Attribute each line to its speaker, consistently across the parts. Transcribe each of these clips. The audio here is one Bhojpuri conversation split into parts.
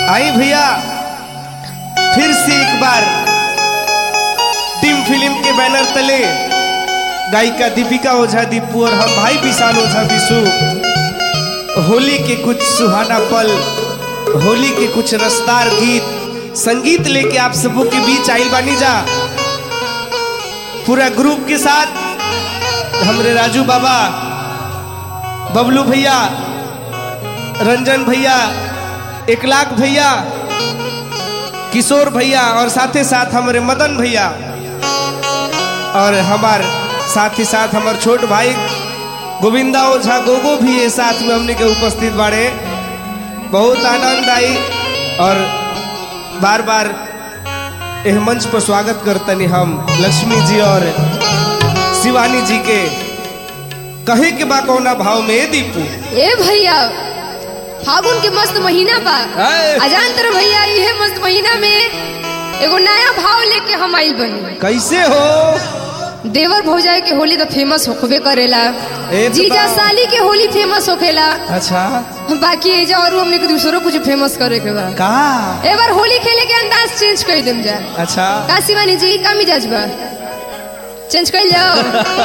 Speaker 1: आई भैया फिर से एक बार टीम फिल्म के बैनर तले गायिका दीपिका ओझा दीपू और हम भाई विशाल ओझा विशु होली के कुछ सुहाना पल, होली के कुछ रसदार गीत संगीत लेके आप सबों के बीच आइल बानी जा। पूरा ग्रुप के साथ हमरे राजू बाबा, बबलू भैया, रंजन भैया, 1 लाख भैया, किशोर भैया और साथ ही साथ हमारे मदन भैया और साथ ही साथ हमारे छोट भाई गोविंदा ओझा गोगो भी ये साथ में हमने के उपस्थित बाड़े। बहुत आनंद आई और बार बार यह मंच पर स्वागत करतनी हम लक्ष्मी जी और शिवानी जी के। कहे के बा कौना भाव में दीपू
Speaker 2: ए भैया फागुन के मस्त महीना बा अजान तर भैया ये मस्त महीना में एगो नया भाव लेके हम आइल बनी।
Speaker 1: कैसे हो
Speaker 2: देवर भौजाई के होली तो फेमस होखबे करेला, जीजा साली के होली फेमस होखेला।
Speaker 1: अच्छा
Speaker 2: बाकी एजा और हमने के दूसरों कुछ फेमस करे के बा
Speaker 1: का
Speaker 2: ए बार होली खेले के अंदाज चेंज कर देम जा।
Speaker 1: अच्छा
Speaker 2: का शिवानी जी का मिजाज बा चेंज कर जाओ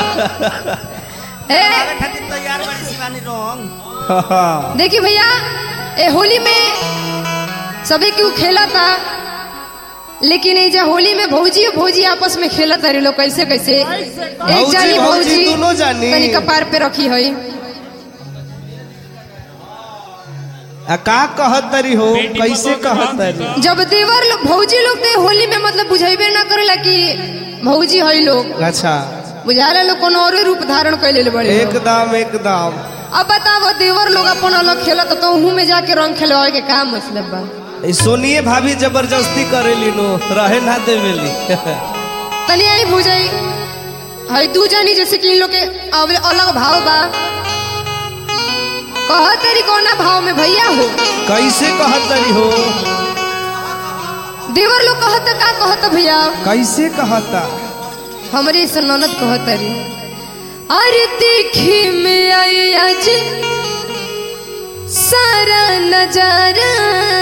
Speaker 2: ए
Speaker 3: खातिर तैयार बाड़ी शिवानी रोंग।
Speaker 2: देखिए भैया ए होली में सभी क्यों खेला था, लेकिन ये जो होली में भौजी और भौजी आपस में खेला तारे लोग कैसे कैसे एक जानी भौजी
Speaker 1: दोनों जानी
Speaker 2: तनी कपार पे रखी है
Speaker 1: का कहतरी हो कैसे कहतरी।
Speaker 2: जब देवर लोग भौजी लोग तो होली में मतलब बुझेबे ना करेला कि भौजी है लोग।
Speaker 1: अच्छा
Speaker 2: बुझाला लोग कोनो और रूप धारण कर ले बड़े
Speaker 1: एकदम एकदम।
Speaker 2: अब बताओ देवर लोग अपन अलग खेला तो मुंह में जाके रंग खेलवाए के का मतलब बा।
Speaker 1: सोनिए भाभी जबरदस्ती करेली नो रहे ना देवेली
Speaker 2: तनी आई भौजाई है तू जानी जैसे कि इन लोग के अलग भाव बा। कह तेरी कोना भाव में भैया हो
Speaker 1: कैसे कहतरी हो
Speaker 2: देवर लोग कहता का कहता भैया
Speaker 1: कैसे कहता
Speaker 2: हमारी से ननद कहतरी अरे देखी में आई आज सारा नजारा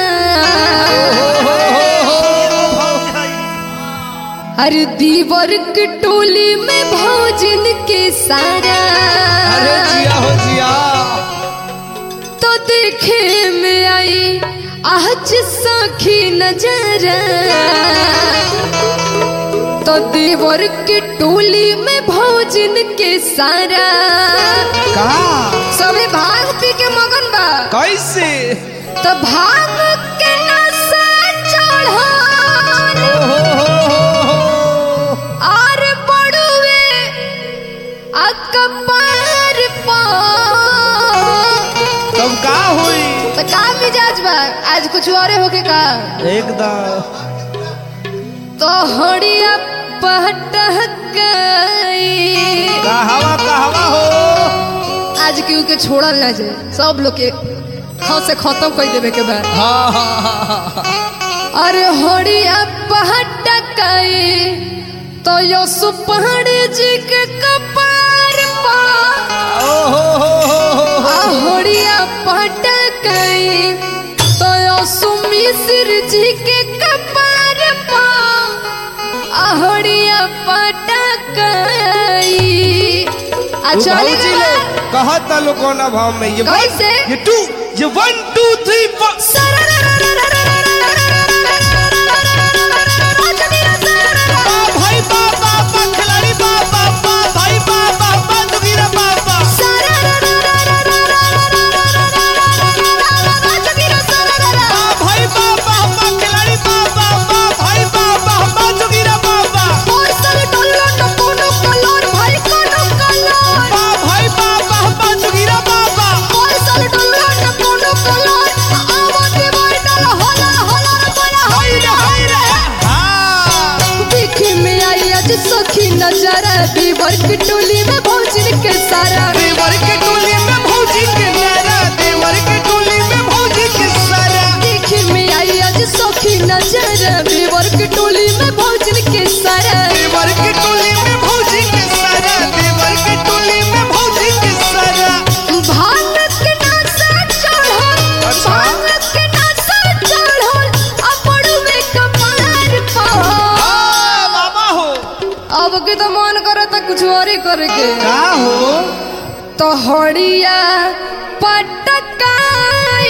Speaker 2: अरे दीवर के टोली में भौजन के सारा।
Speaker 1: अरे जिया हो जिया
Speaker 2: तो देखे में आई आज सखी नजारा तो देवर के टोली में भौजन के सारा
Speaker 1: का
Speaker 2: सभी भांग पी के मगन बा।
Speaker 1: कैसे
Speaker 2: तो भांग के नशा चढ़ो और बड़ुए अकबर पा
Speaker 1: तब का हुई
Speaker 2: तो का मिजाज बा आज कुछ और होके का
Speaker 1: एकदम।
Speaker 2: तो हड़िया पटक गई
Speaker 1: कहवा हो
Speaker 2: आज क्यों के छोड़ल ना जाए सब लोग के खाओ से खत्म कर देवे के बाद। अरे हड़िया पटक गई तो यो सुपहड़ जी के कपार पा हड़िया पटक गई तो यो सुमिश्र जी के कपार पा हड़िया पटक गई। अच्छा
Speaker 1: कहता लो कोना भाव में ये
Speaker 2: कैसे
Speaker 1: ये 1 2 3 4 भाई बाबा खिलाड़ी बाबा भाई बाबा दुगिरा बाबा भाई बाबा खिलाड़ी बाबा भाई बाबा दुगिरा बाबा भाई बाबा दुगिरा बाबा
Speaker 2: सखी नजारा देवर के टोली में भौजन के सारा
Speaker 1: देवर के टोली में भौजी के नारा देवर के टोली में भौजी के सारा
Speaker 2: देखे में आई आज सखी नजारा देवर के टोली में भौजन के सारा
Speaker 1: देवर के टोली में भौजी के सारा देवर के टोली में भौजी के सारा
Speaker 2: भांग के नशा चढ़ो भांग के नशा चढ़ो और करके
Speaker 1: का हो
Speaker 2: तो हड़िया पटकाई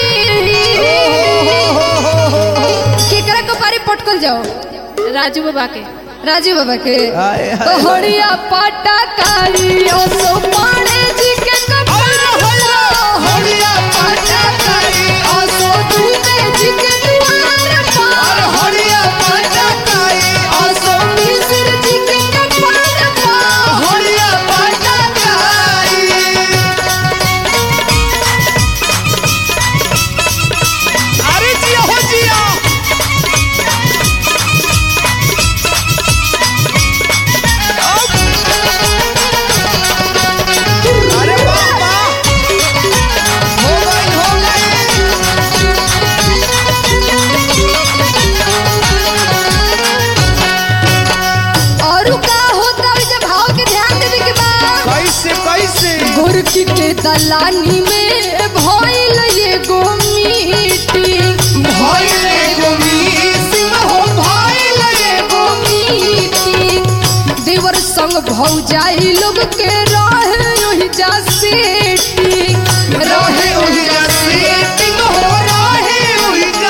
Speaker 2: केकरा को पारी पटकल जाओ
Speaker 4: राजू बाबा के
Speaker 1: हाय,
Speaker 2: तो हड़िया पटकाई ओ सो पाड़े जी के कपाला हड़िया पटकाई ओ सो दूधे जी के द्वार पर हड़िया पटकाई ओ सो मिस्र जी के कपाल पर हड़िया पटकाई
Speaker 1: अरे जिया हो जिया अरे बाबा हो गई
Speaker 2: और का होता है जब भाव के ध्यान देवे के बाद
Speaker 1: कैसे
Speaker 2: गोरकी के दलानी में भइल एगो मीटिंग भइल एगो मीटिंग देवर संग भौजाई लोग के रहे ओहि जा सेटिंग रहे ओहि जा सेटिंग हो रहे ओहि जा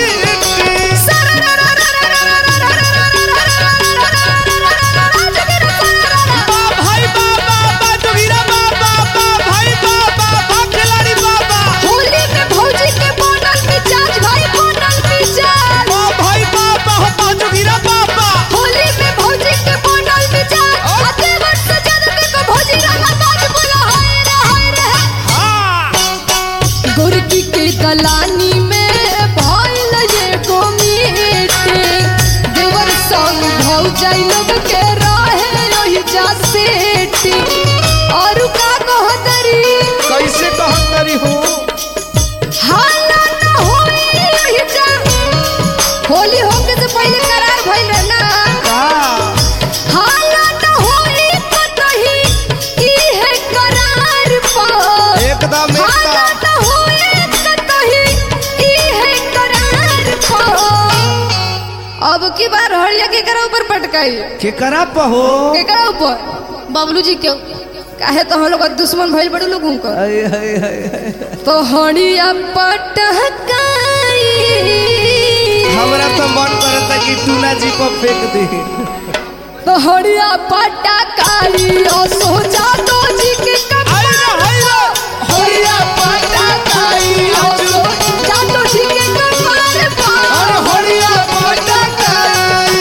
Speaker 1: भाई बाबा बाजूगिरा बाबा भाई बाबा खिलाड़ी बाबा
Speaker 2: होली में भौजी के बनल मिजाज भाई बनल मिजाज
Speaker 1: भाई बाबा बाजूगिरा बाबा
Speaker 2: होली में भौजी के बनल मिजाज आते वर्ष ज्यादा के भौजी रंगा बाज बोला हाय रे
Speaker 1: हां
Speaker 2: गोरकी के दलानी में भइल एगो मीटिंग देवर संग भौजाई लोग के रहे ओहि जा सेटिंग और का कहतरी
Speaker 1: कैसे कहतरी हो
Speaker 2: हाला न होई ओहि जा होली होके से पहले करार भइल रहे ना
Speaker 1: का
Speaker 2: हाला न होई कतही ई है करार पर
Speaker 1: एकदम
Speaker 2: हाला न होई कतही ई है करार पर अब की बार हड़िया के करा ऊपर पटकाई
Speaker 1: के करा पहो
Speaker 2: के करा ऊपर
Speaker 4: बबलू जी के
Speaker 2: काहे तो हम लोग दुश्मन भइल बड़े लोगों का
Speaker 1: हाय
Speaker 2: तो हड़िया पटकाई
Speaker 1: हमरा तो मन करता कि टूना जी को फेंक दे
Speaker 2: तो हड़िया पटकाई ओ सोचा तो जी के हड़िया पटकाई ओ सोचा तो जी के कपार पर
Speaker 1: हड़िया पटकाई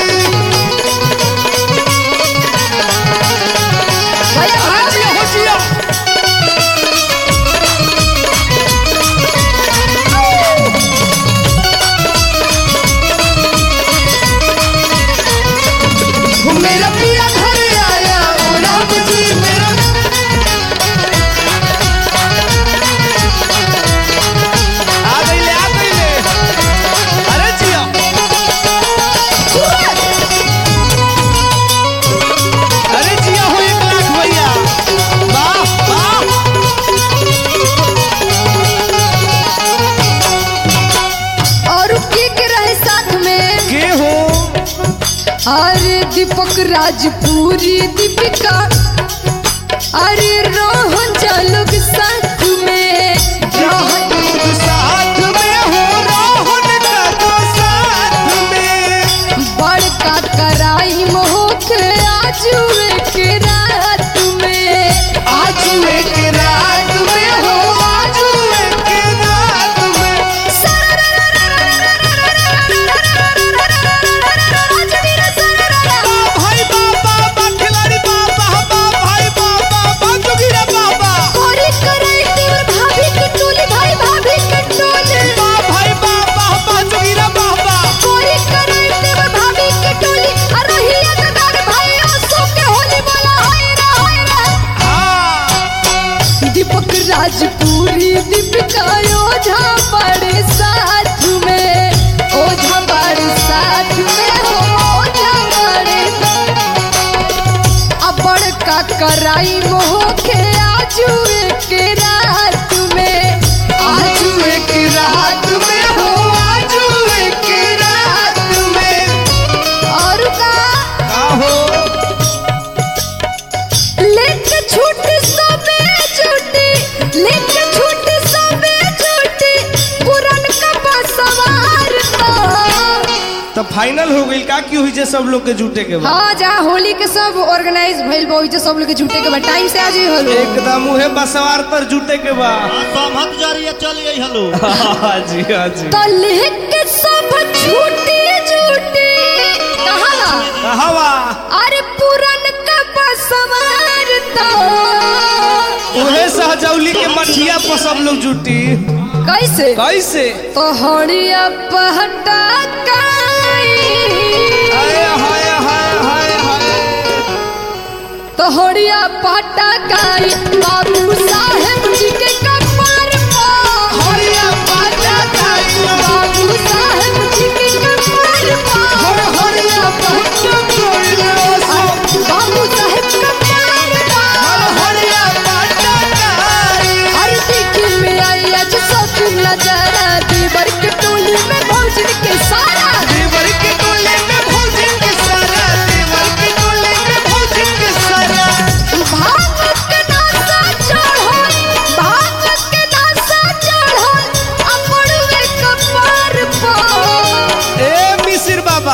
Speaker 2: भैया भाग ले
Speaker 1: हो जिया
Speaker 2: मेरा पिया घर आया ओ राम जी मेरा
Speaker 1: आ गईले अरे जिया अरे जिया हो 1 लाख भैया वाह वाह
Speaker 2: और के रहे साथ में
Speaker 1: के हो
Speaker 2: अरे दीपक राजपुरी दीपिका अरे रोहन चालुक साथ में रोहन
Speaker 1: साथ में हो रोहन का तो साथ में
Speaker 2: बड़का कराई मोहके आजुए के रात में
Speaker 1: आजुए के रात में हो आजुए के रात में भाई बाबा खिलाड़ी बाबा भाई बाबा बाजूगिरा बाबा
Speaker 2: कोरी करे
Speaker 1: तो फाइनल हो गई का की हुई जे सब लोग के जुटे के बाद
Speaker 2: हाँ जहाँ होली के सब ऑर्गेनाइज भइल बा ओइजे सब लोग के झूठे के बाद टाइम से आ जाई हलो
Speaker 1: एकदम उहे बसवार पर जुटे के बाद
Speaker 3: सहमत जरिए चल गई हलो
Speaker 1: हाँ जी हाँ जी
Speaker 2: तो लेके सब झूठी झूठी कहाँ
Speaker 1: हवा
Speaker 2: अरे पुरन का बसवार तो
Speaker 1: उहे सहजौली के मठिया पर सब लोग जुटी
Speaker 2: कैसे
Speaker 1: कैसे
Speaker 2: तो हड़िया पहटा
Speaker 1: हाय हाय हाय हाय हाय
Speaker 2: तो हड़िया पहटा काई बाबू साहेब जी के कपार पर
Speaker 1: हरिया पाटा काई
Speaker 2: बाबू साहेब जी के कपार पर
Speaker 1: हरिया पाटा काई
Speaker 2: बाबू साहेब कपार पर
Speaker 1: हरिया पाटा काई
Speaker 2: हर दिखी में आई आज सब नजारा दीवर के टोली में भोजन के सारा
Speaker 1: देवर के टोले में भोजन के सारा देवर के टोले में भोजन के सारा
Speaker 2: भाग के नासा चढ़ल भाग के नासा चढ़ल अपड़वे कपार पर
Speaker 1: ए मिसिर बाबा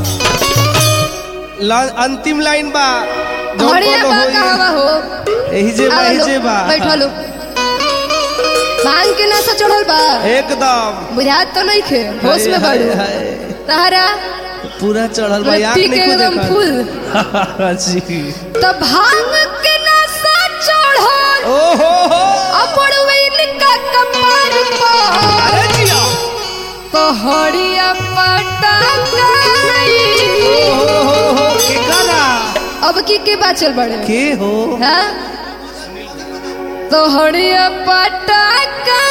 Speaker 1: अंतिम लाइन बा जौन
Speaker 2: हड़िया
Speaker 1: कोनो
Speaker 2: बा
Speaker 1: होई।
Speaker 2: कहवा हो
Speaker 1: एही जे बा एही जे बा
Speaker 2: बैठो लो भांग के नासा चढ़ल बा
Speaker 1: एकदम
Speaker 2: बुझात तो नहीं खे होश में
Speaker 1: हाय,
Speaker 2: बड़ू
Speaker 1: हाय,
Speaker 2: तहरा
Speaker 1: पूरा चढ़ल बा याद
Speaker 2: पी के
Speaker 1: नहीं
Speaker 2: एकदम
Speaker 1: देखा
Speaker 2: फुल
Speaker 1: जी
Speaker 2: तो भांग के नासा चढ़ल
Speaker 1: ओ हो
Speaker 2: अपड़वे इनका कपार पर
Speaker 1: अरे जिया
Speaker 2: तो हड़िया पटा गई
Speaker 1: हो के गाना
Speaker 2: अब की बात चल बड़े
Speaker 1: के हो
Speaker 2: हाँ तो हड़िया पटा